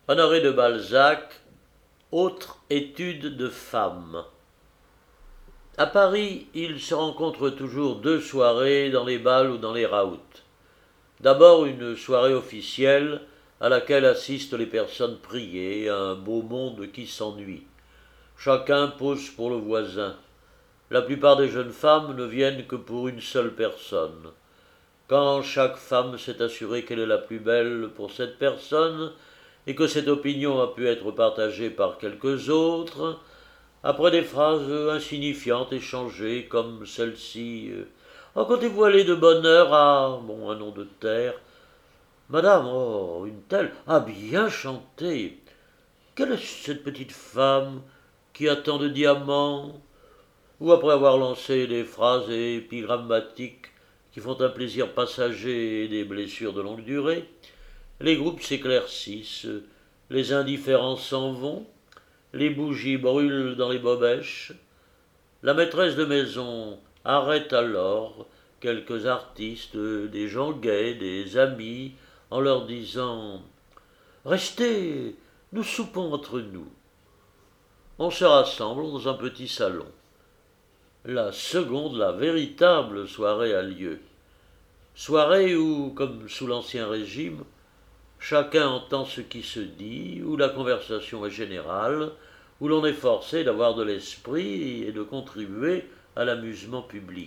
Honoré de Balzac, autre étude de femmes. À Paris, il se rencontre toujours deux soirées dans les bals ou dans les raouts. D'abord une soirée officielle à laquelle assistent les personnes priées, un beau monde qui s'ennuie. Chacun pose pour le voisin. La plupart des jeunes femmes ne viennent que pour une seule personne. Quand chaque femme s'est assurée qu'elle est la plus belle pour cette personne, et que cette opinion a pu être partagée par quelques autres, après des phrases insignifiantes échangées comme celle-ci, oh, comptez-vous aller de bonne heure à, bon, un nom de terre, Madame, oh, une telle, ah, bien chanté. Quelle est cette petite femme qui a tant de diamants? Ou après avoir lancé des phrases épigrammatiques qui font un plaisir passager et des blessures de longue durée, les groupes s'éclaircissent, les indifférents s'en vont, les bougies brûlent dans les bobèches. La maîtresse de maison arrête alors quelques artistes, des gens gais, des amis, en leur disant Restez, nous soupons entre nous. On se rassemble dans un petit salon. La seconde, la véritable soirée a lieu. Soirée où, comme sous l'Ancien Régime, chacun entend ce qui se dit, où la conversation est générale, où l'on est forcé d'avoir de l'esprit et de contribuer à l'amusement public.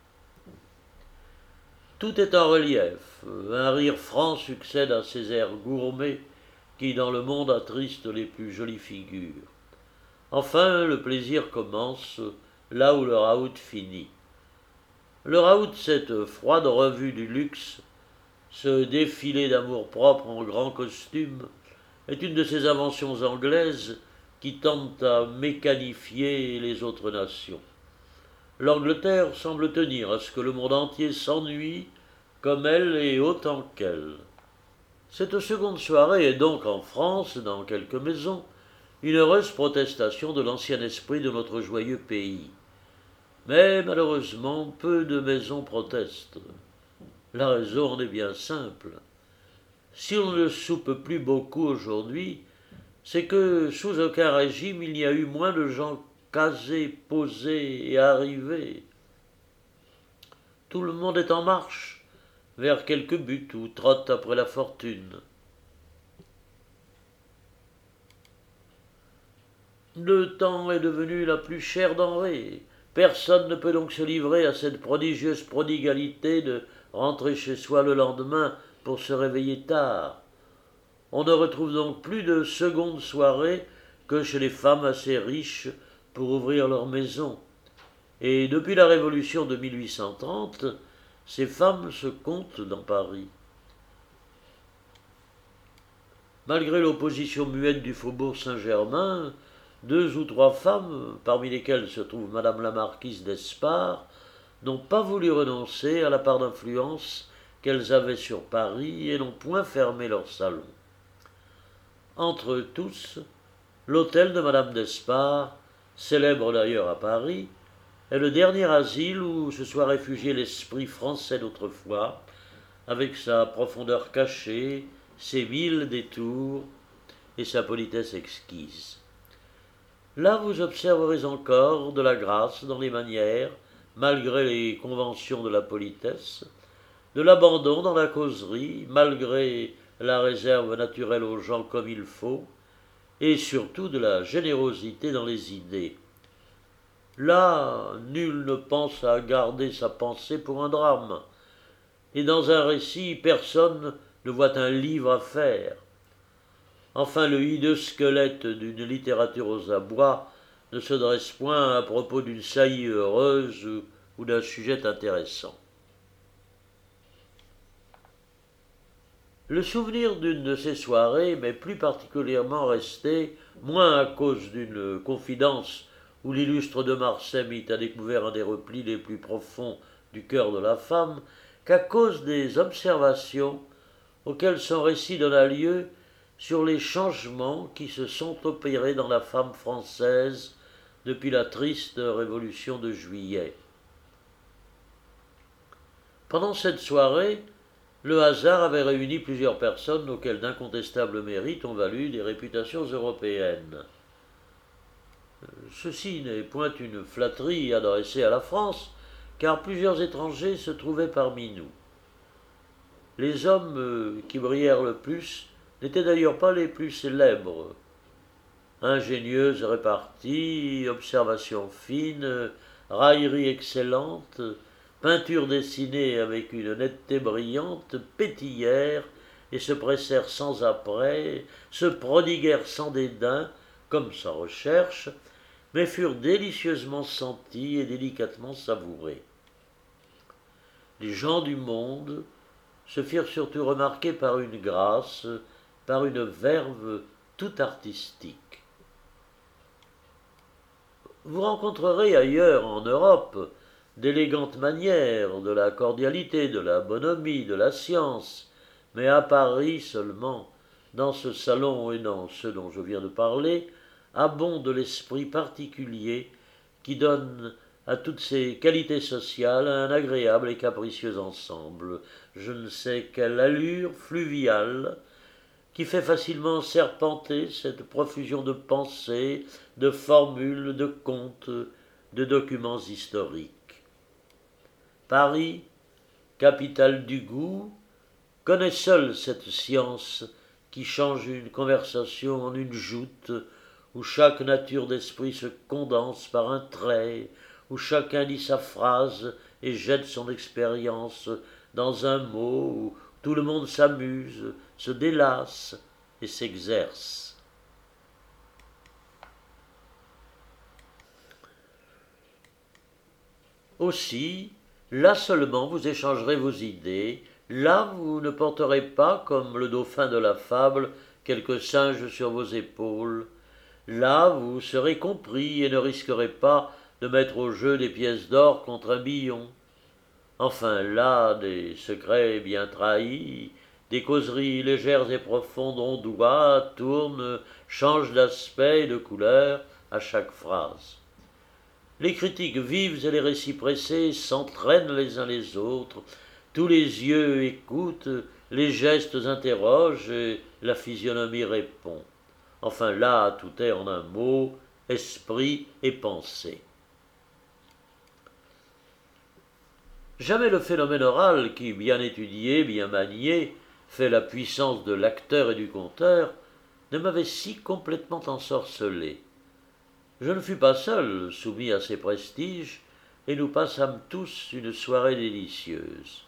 Tout est en relief, un rire franc succède à ces airs gourmets qui dans le monde attristent les plus jolies figures. Enfin, le plaisir commence là où le raout finit. Le raout, cette froide revue du luxe, ce défilé d'amour-propre en grand costume, est une de ces inventions anglaises qui tendent à mécanifier les autres nations. L'Angleterre semble tenir à ce que le monde entier s'ennuie comme elle et autant qu'elle. Cette seconde soirée est donc en France, dans quelques maisons, une heureuse protestation de l'ancien esprit de notre joyeux pays. Mais malheureusement, peu de maisons protestent. La raison en est bien simple. Si on ne soupe plus beaucoup aujourd'hui, c'est que sous aucun régime il n'y a eu moins de gens casés, posés et arrivés. Tout le monde est en marche vers quelque but ou trotte après la fortune. Le temps est devenu la plus chère denrée. Personne ne peut donc se livrer à cette prodigieuse prodigalité de rentrer chez soi le lendemain pour se réveiller tard. On ne retrouve donc plus de seconde soirée que chez les femmes assez riches pour ouvrir leur maison. Et depuis la Révolution de 1830, ces femmes se comptent dans Paris. Malgré l'opposition muette du faubourg Saint-Germain, deux ou trois femmes, parmi lesquelles se trouve Madame la marquise d'Espard, n'ont pas voulu renoncer à la part d'influence qu'elles avaient sur Paris et n'ont point fermé leur salon. Entre tous, l'hôtel de Madame d'Espard, célèbre d'ailleurs à Paris, est le dernier asile où se soit réfugié l'esprit français d'autrefois, avec sa profondeur cachée, ses mille détours et sa politesse exquise. Là vous observerez encore de la grâce dans les manières, malgré les conventions de la politesse, de l'abandon dans la causerie, malgré la réserve naturelle aux gens comme il faut, et surtout de la générosité dans les idées. Là, nul ne pense à garder sa pensée pour un drame, et dans un récit, personne ne voit un livre à faire. Enfin, le hideux squelette d'une littérature aux abois ne se dresse point à propos d'une saillie heureuse ou d'un sujet intéressant. Le souvenir d'une de ces soirées m'est plus particulièrement resté, moins à cause d'une confidence où l'illustre de Marsay mit à découvert un des replis les plus profonds du cœur de la femme, qu'à cause des observations auxquelles son récit donna lieu sur les changements qui se sont opérés dans la femme française depuis la triste Révolution de Juillet. Pendant cette soirée, le hasard avait réuni plusieurs personnes auxquelles d'incontestables mérites ont valu des réputations européennes. Ceci n'est point une flatterie adressée à la France, car plusieurs étrangers se trouvaient parmi nous. Les hommes qui brillèrent le plus n'étaient d'ailleurs pas les plus célèbres. Ingénieuse répartie, observation fine, raillerie excellente, peinture dessinée avec une netteté brillante, pétillèrent et se pressèrent sans apprêt, se prodiguèrent sans dédain, comme sans recherche, mais furent délicieusement sentis et délicatement savourés. Les gens du monde se firent surtout remarquer par une grâce, par une verve tout artistique. Vous rencontrerez ailleurs en Europe d'élégantes manières, de la cordialité, de la bonhomie, de la science, mais à Paris seulement, dans ce salon et dans ceux dont je viens de parler, abonde l'esprit particulier qui donne à toutes ces qualités sociales un agréable et capricieux ensemble, je ne sais quelle allure fluviale, qui fait facilement serpenter cette profusion de pensées, de formules, de contes, de documents historiques. Paris, capitale du goût, connaît seule cette science qui change une conversation en une joute, où chaque nature d'esprit se condense par un trait, où chacun dit sa phrase et jette son expérience dans un mot, où tout le monde s'amuse, se délasse et s'exerce. Aussi, là seulement vous échangerez vos idées, là vous ne porterez pas, comme le dauphin de la fable, quelques singes sur vos épaules, là vous serez compris et ne risquerez pas de mettre au jeu des pièces d'or contre un billon. Enfin là, des secrets bien trahis, des causeries légères et profondes ondoient, tournent, changent d'aspect et de couleur à chaque phrase. Les critiques vives et les récits pressés s'entraînent les uns les autres, tous les yeux écoutent, les gestes interrogent et la physionomie répond. Enfin là, tout est en un mot, esprit et pensée. Jamais le phénomène oral qui, bien étudié, bien manié, fait la puissance de l'acteur et du conteur, ne m'avait si complètement ensorcelé. Je ne fus pas seul soumis à ces prestiges, et nous passâmes tous une soirée délicieuse.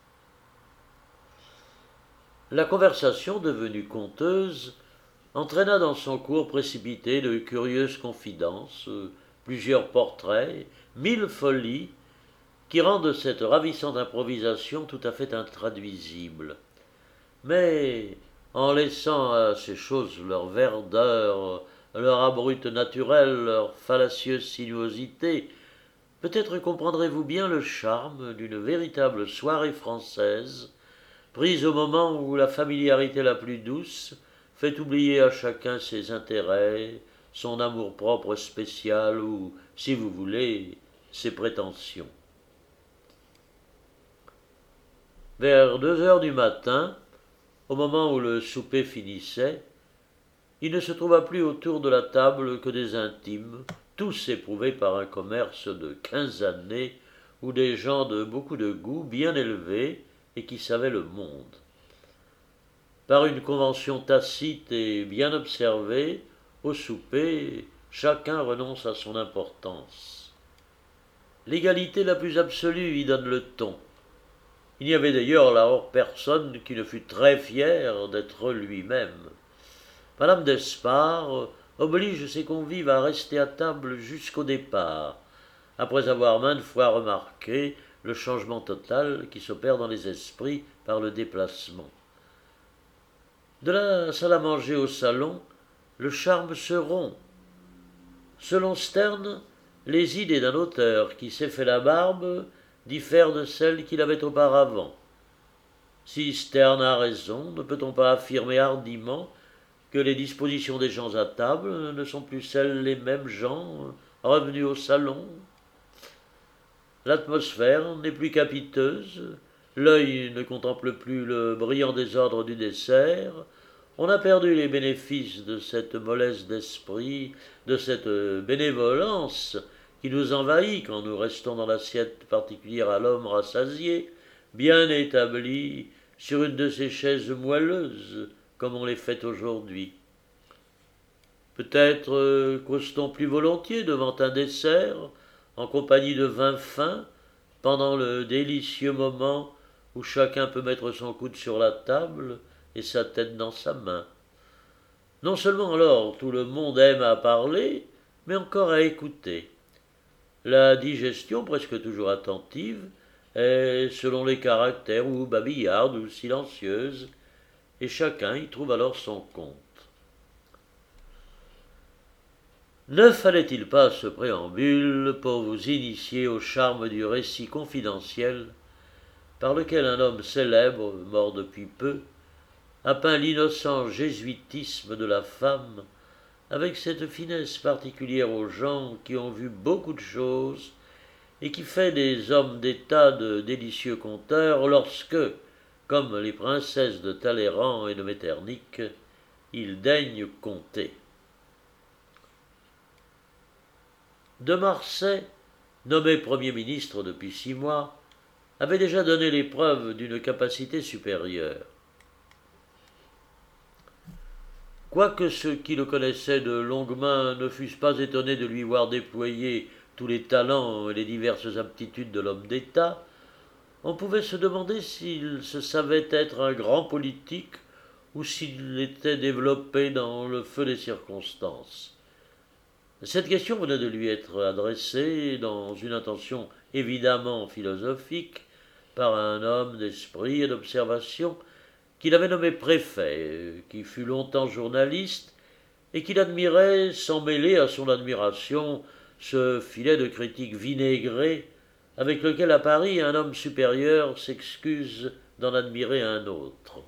La conversation, devenue conteuse, entraîna dans son cours précipité de curieuses confidences, plusieurs portraits, 1000 folies, qui rendent cette ravissante improvisation tout à fait intraduisible. Mais, en laissant à ces choses leur verdeur, leur abrupte naturel, leur fallacieuse sinuosité, peut-être comprendrez-vous bien le charme d'une véritable soirée française, prise au moment où la familiarité la plus douce fait oublier à chacun ses intérêts, son amour-propre spécial ou, si vous voulez, ses prétentions. Vers 2 heures du matin, au moment où le souper finissait, il ne se trouva plus autour de la table que des intimes, tous éprouvés par un commerce de 15 années, ou des gens de beaucoup de goût, bien élevés, et qui savaient le monde. Par une convention tacite et bien observée, au souper, chacun renonce à son importance. L'égalité la plus absolue y donne le ton. Il n'y avait d'ailleurs là personne qui ne fût très fier d'être lui-même. Madame d'Espard oblige ses convives à rester à table jusqu'au départ, après avoir maintes fois remarqué le changement total qui s'opère dans les esprits par le déplacement. De la salle à manger au salon, le charme se rompt. Selon Sterne, les idées d'un auteur qui s'est fait la barbe diffèrent de celles qu'il avait auparavant. Si Sterne a raison, ne peut-on pas affirmer hardiment que les dispositions des gens à table ne sont plus celles les mêmes gens revenus au salon? L'atmosphère n'est plus capiteuse, L'œil ne contemple plus le brillant désordre du dessert. On a perdu les bénéfices de cette mollesse d'esprit, de cette bénévolence qui nous envahit quand nous restons dans l'assiette particulière à l'homme rassasié, bien établi sur une de ces chaises moelleuses, comme on les fait aujourd'hui. Peut-être cause-t-on plus volontiers devant un dessert, en compagnie de vin fin, pendant le délicieux moment où chacun peut mettre son coude sur la table et sa tête dans sa main. Non seulement alors tout le monde aime à parler, mais encore à écouter. La digestion, presque toujours attentive, est selon les caractères ou babillarde ou silencieuse, et chacun y trouve alors son compte. Ne fallait-il pas ce préambule pour vous initier au charme du récit confidentiel par lequel un homme célèbre, mort depuis peu, a peint l'innocent jésuitisme de la femme avec cette finesse particulière aux gens qui ont vu beaucoup de choses et qui fait des hommes d'État de délicieux conteurs lorsque, comme les princesses de Talleyrand et de Metternich, ils daignent compter. De Marsay, nommé Premier ministre depuis 6 mois, avait déjà donné les preuves d'une capacité supérieure. Quoique ceux qui le connaissaient de longue main ne fussent pas étonnés de lui voir déployer tous les talents et les diverses aptitudes de l'homme d'État, on pouvait se demander s'il se savait être un grand politique ou s'il était développé dans le feu des circonstances. Cette question venait de lui être adressée dans une intention évidemment philosophique par un homme d'esprit et d'observation qu'il avait nommé préfet, qui fut longtemps journaliste et qu'il admirait sans mêler à son admiration ce filet de critique vinaigré avec lequel à Paris un homme supérieur s'excuse d'en admirer un autre.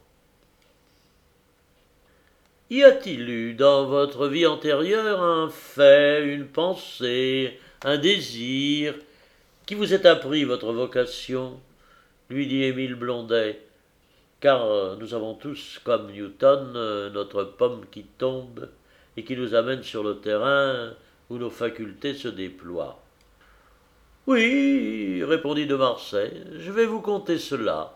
Y a-t-il eu dans votre vie antérieure un fait, une pensée, un désir qui vous ait appris votre vocation ? Lui dit Émile Blondet, car nous avons tous, comme Newton, notre pomme qui tombe et qui nous amène sur le terrain où nos facultés se déploient. Oui, répondit de Marsay, je vais vous conter cela.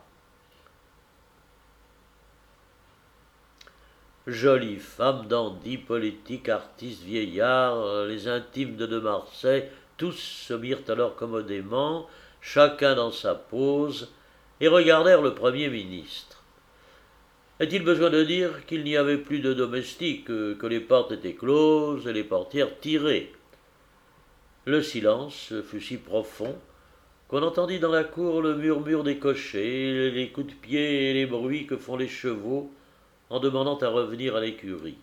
Jolie femme, dandy, politique, artiste, vieillard, les intimes de Marsay, tous se mirent alors commodément, chacun dans sa pose, et regardèrent le Premier ministre. Est-il besoin de dire qu'il n'y avait plus de domestiques, que les portes étaient closes et les portières tirées? Le silence fut si profond qu'on entendit dans la cour le murmure des cochers, les coups de pied et les bruits que font les chevaux en demandant à revenir à l'écurie.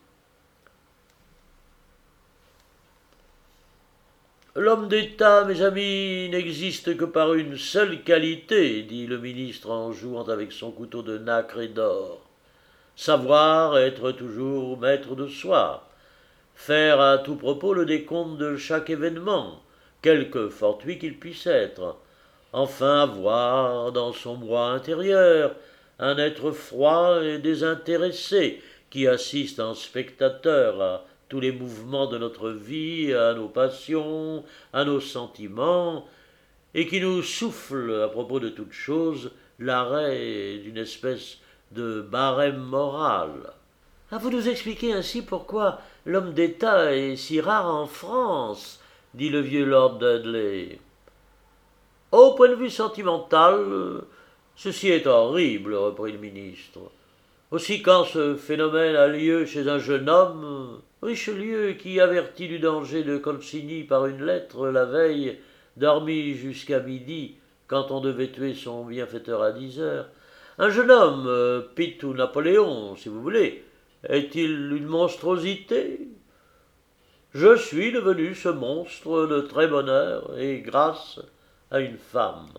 L'homme d'État, mes amis, n'existe que par une seule qualité, dit le ministre en jouant avec son couteau de nacre et d'or. Savoir être toujours maître de soi, faire à tout propos le décompte de chaque événement, quelque fortuit qu'il puisse être, enfin avoir dans son moi intérieur un être froid et désintéressé qui assiste en spectateur à tous les mouvements de notre vie, à nos passions, à nos sentiments, et qui nous souffle à propos de toute chose l'arrêt d'une espèce de barème moral. Vous nous expliquez ainsi pourquoi l'homme d'État est si rare en France, dit le vieux lord Dudley. Au point de vue sentimental, ceci est horrible, reprit le ministre. Aussi quand ce phénomène a lieu chez un jeune homme, Richelieu, qui averti du danger de Concini par une lettre la veille, dormit jusqu'à midi quand on devait tuer son bienfaiteur à 10 heures. Un jeune homme, Pitt ou Napoléon, si vous voulez, est-il une monstruosité? Je suis devenu ce monstre de très bonne heure et grâce à une femme.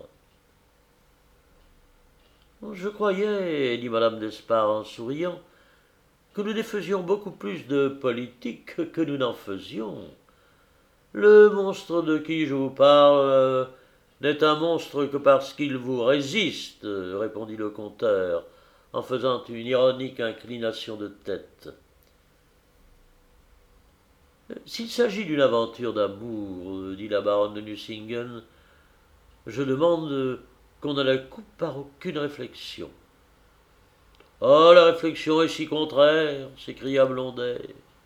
Je croyais, dit madame d'Espard en souriant, que nous faisions beaucoup plus de politique que nous n'en faisions. Le monstre de qui je vous parle n'est un monstre que parce qu'il vous résiste, répondit le conteur, en faisant une ironique inclination de tête. S'il s'agit d'une aventure d'amour, dit la baronne de Nucingen, je demande qu'on ne la coupe par aucune réflexion. Oh, la réflexion est si contraire, s'écria Blondet.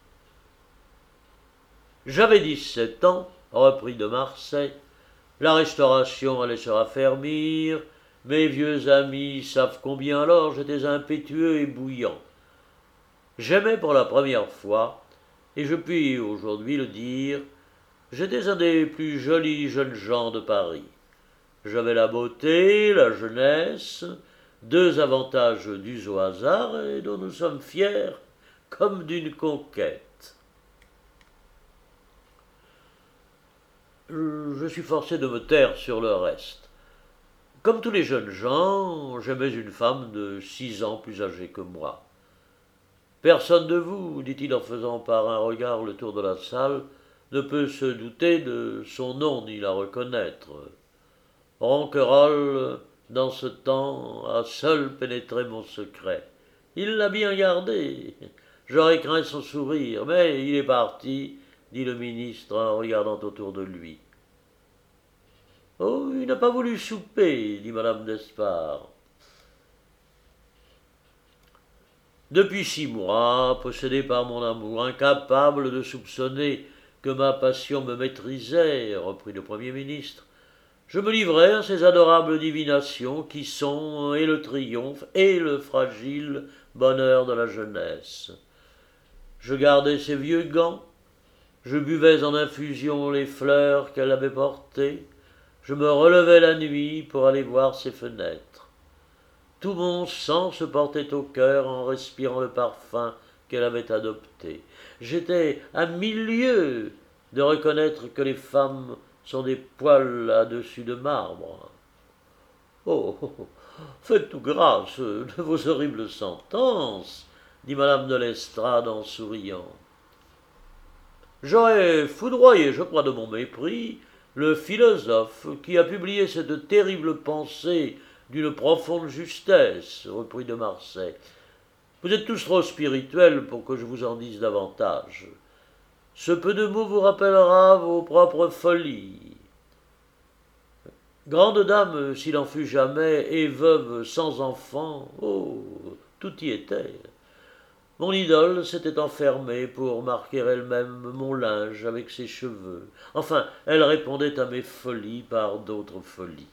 J'avais 17 ans, reprit de Marsay, la Restauration allait se raffermir, mes vieux amis savent combien alors j'étais impétueux et bouillant. J'aimais pour la première fois, et je puis aujourd'hui le dire, j'étais un des plus jolis jeunes gens de Paris. J'avais la beauté, la jeunesse, deux avantages dus au hasard et dont nous sommes fiers comme d'une conquête. Je suis forcé de me taire sur le reste. Comme tous les jeunes gens, j'aimais une femme de 6 ans plus âgée que moi. Personne de vous, dit-il en faisant par un regard le tour de la salle, ne peut se douter de son nom ni la reconnaître. Ronquerolles, dans ce temps, a seul pénétré mon secret. Il l'a bien gardé. J'aurais craint son sourire, mais il est parti, dit le ministre en regardant autour de lui. Oh, il n'a pas voulu souper, dit madame d'Espard. Depuis 6 mois, possédé par mon amour, incapable de soupçonner que ma passion me maîtrisait, reprit le Premier ministre, je me livrais à ces adorables divinations qui sont et le triomphe et le fragile bonheur de la jeunesse. Je gardais ses vieux gants, je buvais en infusion les fleurs qu'elle avait portées, je me relevais la nuit pour aller voir ses fenêtres. Tout mon sang se portait au cœur en respirant le parfum qu'elle avait adopté. J'étais à 1000 lieues de reconnaître que les femmes sont des poils à-dessus de marbre. Oh, faites-nous grâce de vos horribles sentences, dit madame de l'Estrade en souriant. J'aurais foudroyé, je crois de mon mépris, le philosophe qui a publié cette terrible pensée d'une profonde justesse, reprit de Marsay. Vous êtes tous trop spirituels pour que je vous en dise davantage. Ce peu de mots vous rappellera vos propres folies. Grande dame, s'il en fut jamais, et veuve sans enfant, oh, tout y était. Mon idole s'était enfermée pour marquer elle-même mon linge avec ses cheveux. Enfin, elle répondait à mes folies par d'autres folies.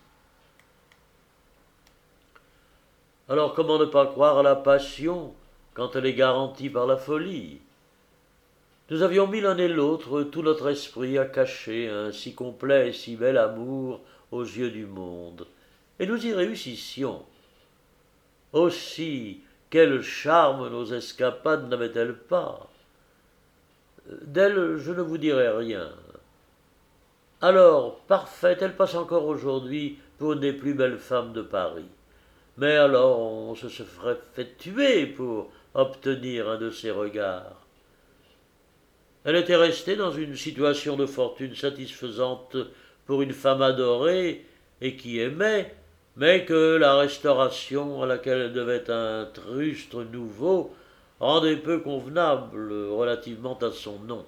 Alors comment ne pas croire à la passion quand elle est garantie par la folie? Nous avions mis l'un et l'autre tout notre esprit à cacher un si complet et si bel amour aux yeux du monde, et nous y réussissions. Aussi, quel charme nos escapades n'avaient-elles pas? D'elle, je ne vous dirai rien. Alors, parfaite, elle passe encore aujourd'hui pour une des plus belles femmes de Paris. Mais alors, on se serait fait tuer pour obtenir un de ses regards. Elle était restée dans une situation de fortune satisfaisante pour une femme adorée et qui aimait, mais que la Restauration à laquelle elle devait un trustre nouveau rendait peu convenable relativement à son nom.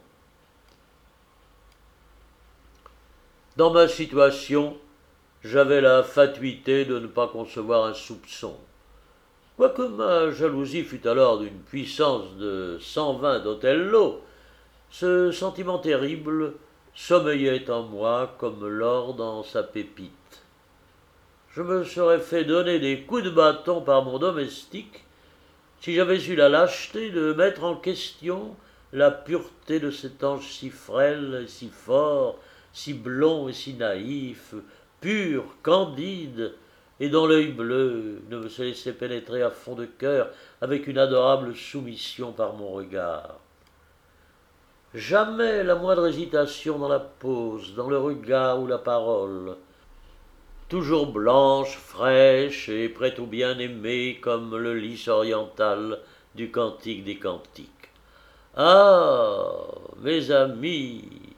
Dans ma situation, j'avais la fatuité de ne pas concevoir un soupçon. Quoique ma jalousie fût alors d'une puissance de 120 d'Othello, ce sentiment terrible sommeillait en moi comme l'or dans sa pépite. Je me serais fait donner des coups de bâton par mon domestique si j'avais eu la lâcheté de mettre en question la pureté de cet ange si frêle et si fort, si blond et si naïf, pur, candide, et dont l'œil bleu ne se laissait pénétrer à fond de cœur avec une adorable soumission par mon regard. Jamais la moindre hésitation dans la pose, dans le regard ou la parole. Toujours blanche, fraîche et prête au bien-aimé comme le lys oriental du Cantique des Cantiques. Ah, mes amis,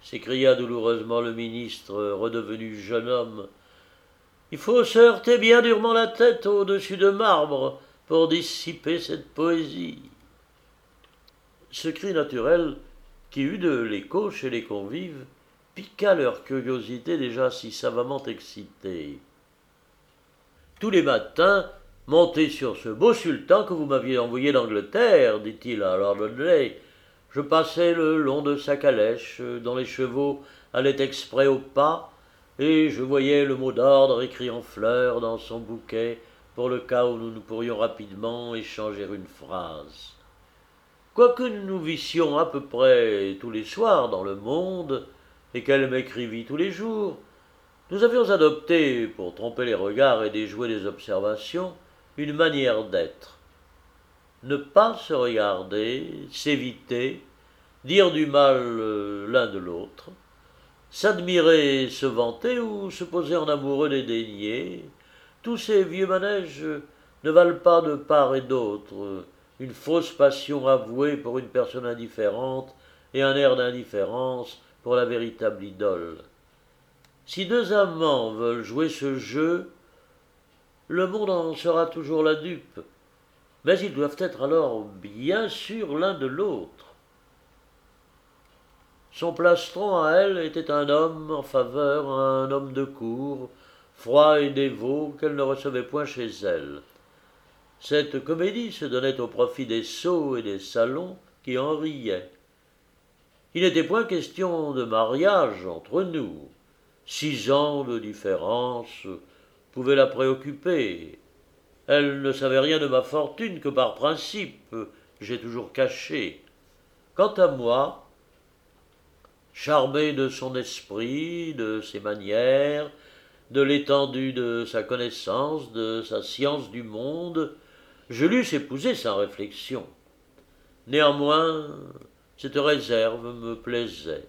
s'écria douloureusement le ministre, redevenu jeune homme. Il faut se heurter bien durement la tête au-dessus de marbre pour dissiper cette poésie. Ce cri naturel, qui eut de l'écho chez les convives, piqua leur curiosité déjà si savamment excitée. Tous les matins, montez sur ce beau sultan que vous m'aviez envoyé d'Angleterre, dit-il à Lord Dudley. Je passais le long de sa calèche, dont les chevaux allaient exprès au pas, et je voyais le mot d'ordre écrit en fleurs dans son bouquet, pour le cas où nous pourrions rapidement échanger une phrase. Quoique nous nous vissions à peu près tous les soirs dans le monde, et qu'elle m'écrivît tous les jours, nous avions adopté, pour tromper les regards et déjouer les observations, une manière d'être. Ne pas se regarder, s'éviter, dire du mal l'un de l'autre, s'admirer, se vanter ou se poser en amoureux dédaigné, tous ces vieux manèges ne valent pas de part et d'autre une fausse passion avouée pour une personne indifférente et un air d'indifférence pour la véritable idole. Si deux amants veulent jouer ce jeu, le monde en sera toujours la dupe, mais ils doivent être alors bien sûrs l'un de l'autre. Son plastron à elle était un homme en faveur, un homme de cour, froid et dévot, qu'elle ne recevait point chez elle. Cette comédie se donnait au profit des sots et des salons qui en riaient. Il n'était point question de mariage entre nous. 6 ans de différence pouvaient la préoccuper. Elle ne savait rien de ma fortune que par principe, j'ai toujours caché. Quant à moi, charmé de son esprit, de ses manières, de l'étendue de sa connaissance, de sa science du monde, je l'eusse épousé sans réflexion. Néanmoins, cette réserve me plaisait.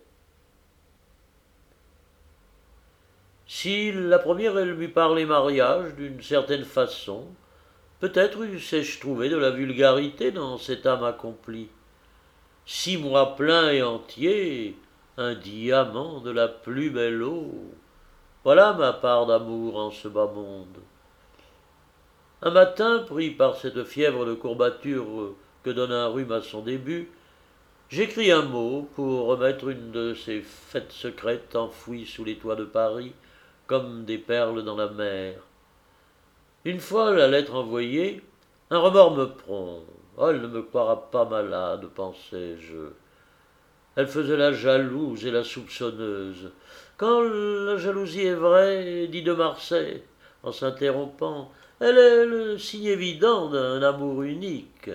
Si la première elle m'eût parlé mariage d'une certaine façon, peut-être eussé-je trouvé de la vulgarité dans cette âme accomplie. 6 mois pleins et entiers, un diamant de la plus belle eau. Voilà ma part d'amour en ce bas monde. Un matin, pris par cette fièvre de courbature que donne un rhume à son début, j'écris un mot pour remettre une de ces fêtes secrètes enfouies sous les toits de Paris, comme des perles dans la mer. Une fois la lettre envoyée, un remords me prend. Oh, elle ne me croira pas malade, pensais-je. Elle faisait la jalouse et la soupçonneuse. Quand la jalousie est vraie, dit de Marsay, en s'interrompant, elle est le signe évident d'un amour unique.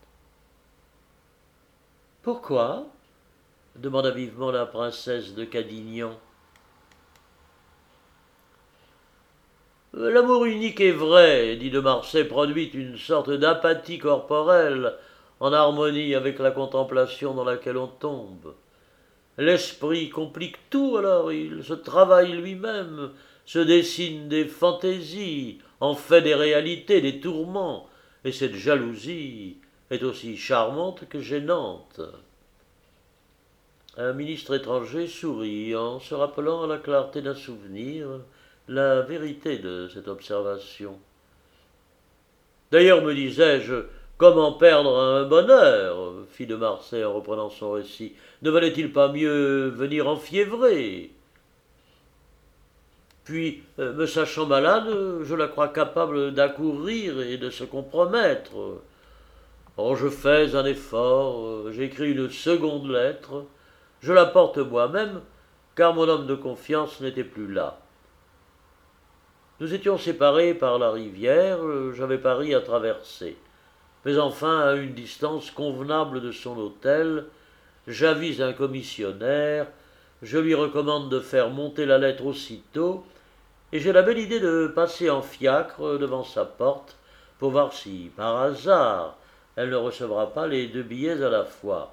Pourquoi demanda vivement la princesse de Cadignan. L'amour unique est vrai, dit de Marsay, produit une sorte d'apathie corporelle en harmonie avec la contemplation dans laquelle on tombe. L'esprit complique tout, alors il se travaille lui-même, se dessine des fantaisies, en fait des réalités, des tourments, et cette jalousie est aussi charmante que gênante. Un ministre étranger sourit en se rappelant à la clarté d'un souvenir la vérité de cette observation. D'ailleurs, me disais-je, comment perdre un bonheur, fit de Marsay en reprenant son récit. Ne valait-il pas mieux venir enfiévrer? Puis, me sachant malade, je la crois capable d'accourir et de se compromettre. Oh, je fais un effort, j'écris une seconde lettre, je la porte moi-même, car mon homme de confiance n'était plus là. Nous étions séparés par la rivière, j'avais Paris à traverser. Mais enfin, à une distance convenable de son hôtel, j'avise un commissionnaire, je lui recommande de faire monter la lettre aussitôt, et j'ai la belle idée de passer en fiacre devant sa porte pour voir si, par hasard, elle ne recevra pas les 2 billets à la fois.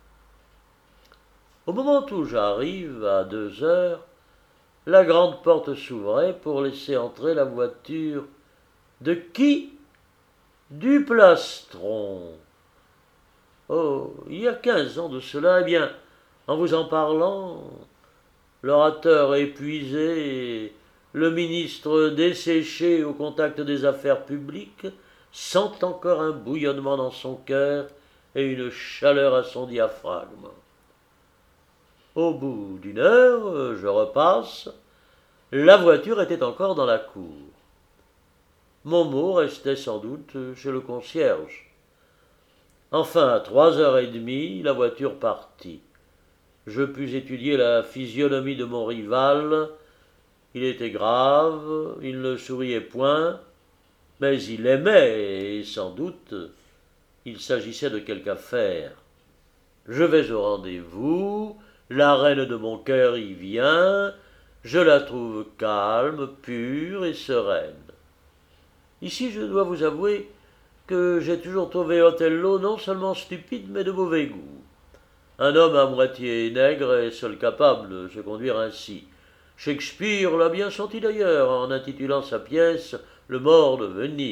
Au moment où j'arrive, à 2 heures, la grande porte s'ouvrait pour laisser entrer la voiture. De qui? Du plastron. Oh, il y a 15 ans de cela, eh bien, En vous en parlant, l'orateur épuisé, le ministre desséché au contact des affaires publiques, sent encore un bouillonnement dans son cœur et une chaleur à son diaphragme. Au bout d'une heure, je repasse, la voiture était encore dans la cour. Mon mot restait sans doute chez le concierge. Enfin, à 3h30, la voiture partit. Je pus étudier la physionomie de mon rival. Il était grave, il ne souriait point, mais il aimait, et sans doute, il s'agissait de quelque affaire. Je vais au rendez-vous, la reine de mon cœur y vient, je la trouve calme, pure et sereine. Ici, je dois vous avouer que j'ai toujours trouvé Othello non seulement stupide, mais de mauvais goût. Un homme à moitié nègre est seul capable de se conduire ainsi. Shakespeare l'a bien senti d'ailleurs en intitulant sa pièce « Le mort de Venise ».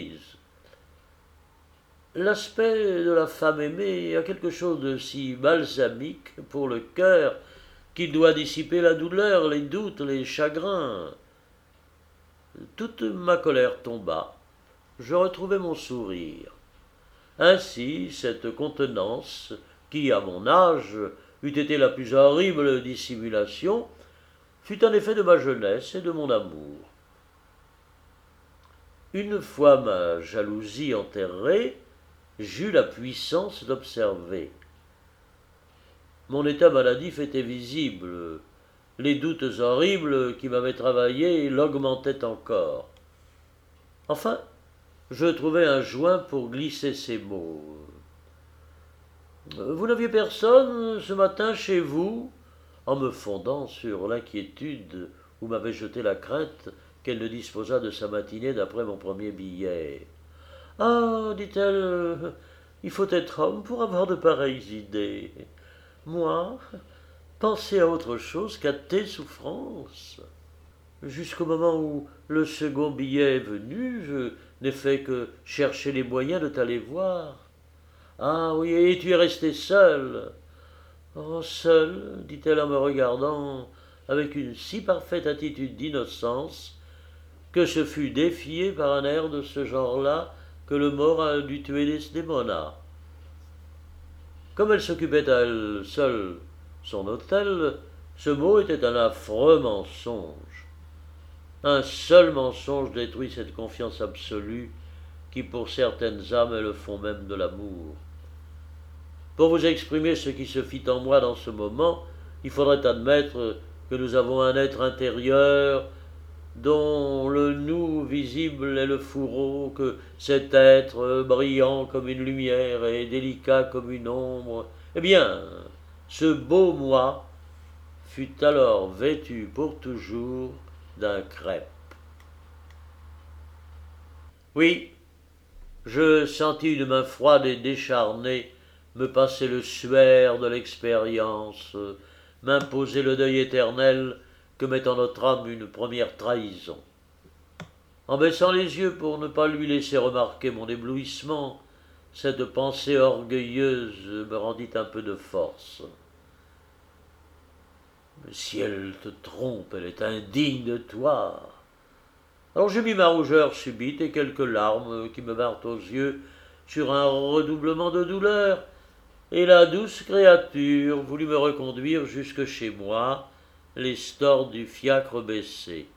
L'aspect de la femme aimée a quelque chose de si balsamique pour le cœur qu'il doit dissiper la douleur, les doutes, les chagrins. Toute ma colère tomba. Je retrouvai mon sourire. Ainsi, cette contenance, qui, à mon âge, eût été la plus horrible dissimulation, fut un effet de ma jeunesse et de mon amour. Une fois ma jalousie enterrée, j'eus la puissance d'observer. Mon état maladif était visible. Les doutes horribles qui m'avaient travaillé l'augmentaient encore. Enfin, je trouvai un joint pour glisser ces mots. « Vous n'aviez personne ce matin chez vous ?» en me fondant sur l'inquiétude où m'avait jeté la crainte qu'elle ne disposât de sa matinée d'après mon premier billet. « Ah, dit-elle, il faut être homme pour avoir de pareilles idées. Moi, penser à autre chose qu'à tes souffrances. Jusqu'au moment où le second billet est venu, je n'ai fait que chercher les moyens de t'aller voir. Ah oui, et tu es resté seul. Oh, seul, dit-elle en me regardant avec une si parfaite attitude d'innocence que ce fut défié par un air de ce genre-là que le mort a dû tuer Desdémona. Comme elle s'occupait à elle seule son hôtel, ce mot était un affreux mensonge. Un seul mensonge détruit cette confiance absolue qui, pour certaines âmes, est le fond même de l'amour. Pour vous exprimer ce qui se fit en moi dans ce moment, il faudrait admettre que nous avons un être intérieur dont le nous visible est le fourreau, que cet être, brillant comme une lumière et délicat comme une ombre, eh bien, ce beau moi fut alors vêtu pour toujours d'un crêpe. Oui, je sentis une main froide et décharnée me passer le suaire de l'expérience, m'imposer le deuil éternel que met en notre âme une première trahison. En baissant les yeux pour ne pas lui laisser remarquer mon éblouissement, cette pensée orgueilleuse me rendit un peu de force. Mais si elle te trompe, elle est indigne de toi. Alors je mis ma rougeur subite et quelques larmes qui me vinrent aux yeux sur un redoublement de douleur, et la douce créature voulut me reconduire jusque chez moi, les stores du fiacre baissés.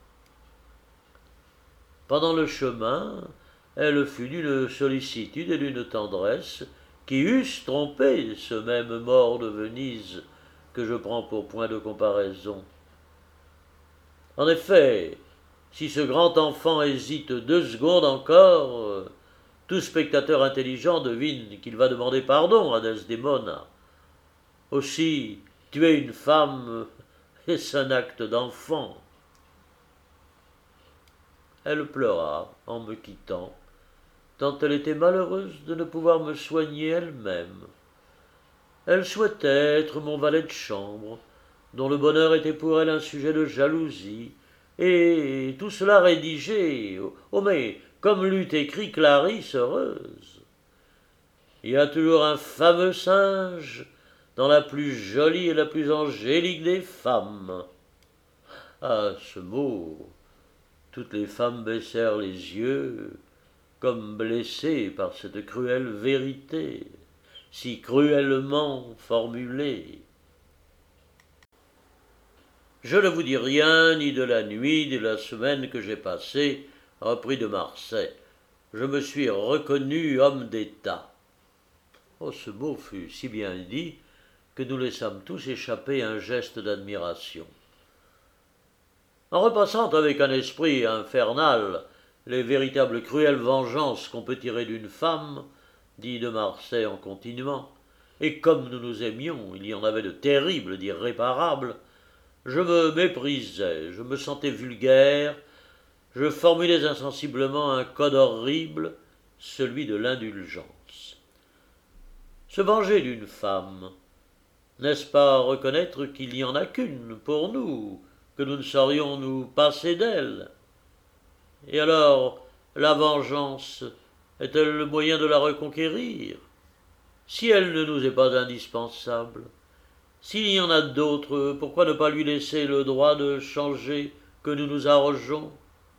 Pendant le chemin, elle fut d'une sollicitude et d'une tendresse qui eussent trompé ce même mort de Venise que je prends pour point de comparaison. En effet, si ce grand enfant hésite 2 secondes encore, tout spectateur intelligent devine qu'il va demander pardon à Desdémona. Aussi, tuer une femme, est-ce un acte d'enfant? Elle pleura en me quittant, tant elle était malheureuse de ne pouvoir me soigner elle-même. Elle souhaitait être mon valet de chambre, dont le bonheur était pour elle un sujet de jalousie, et tout cela rédigé, oh mais comme l'eût écrit Clarisse heureuse. Il y a toujours un fameux singe dans la plus jolie et la plus angélique des femmes. » À ce mot, toutes les femmes baissèrent les yeux, comme blessées par cette cruelle vérité, si cruellement formulée. Je ne vous dis rien ni de la nuit, ni de la semaine que j'ai passée, reprit de Marsay. Je me suis reconnu homme d'État. Oh, ce mot fut si bien dit que nous laissâmes tous échapper un geste d'admiration. En repassant avec un esprit infernal les véritables cruelles vengeances qu'on peut tirer d'une femme, dit de Marsay en continuant, et comme nous nous aimions, il y en avait de terribles, d'irréparables, je me méprisais, je me sentais vulgaire, je formulais insensiblement un code horrible, celui de l'indulgence. Se venger d'une femme, n'est-ce pas reconnaître qu'il n'y en a qu'une pour nous, que nous ne saurions nous passer d'elle? Et alors, la vengeance est-elle le moyen de la reconquérir? Si elle ne nous est pas indispensable, s'il y en a d'autres, pourquoi ne pas lui laisser le droit de changer que nous nous arrogeons?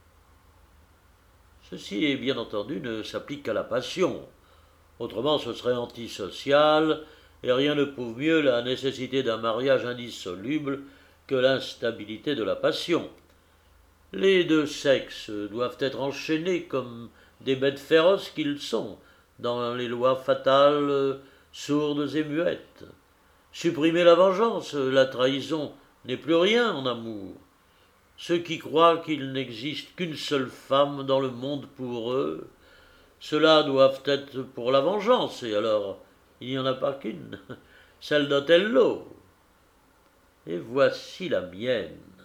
Ceci, bien entendu, ne s'applique qu'à la passion. Autrement, ce serait antisocial, et rien ne prouve mieux la nécessité d'un mariage indissoluble que l'instabilité de la passion. Les deux sexes doivent être enchaînés comme des bêtes féroces qu'ils sont, dans les lois fatales, sourdes et muettes. Supprimer la vengeance, la trahison n'est plus rien en amour. Ceux qui croient qu'il n'existe qu'une seule femme dans le monde pour eux, ceux-là doivent être pour la vengeance, et alors il n'y en a pas qu'une, celle d'Othello. Et voici la mienne.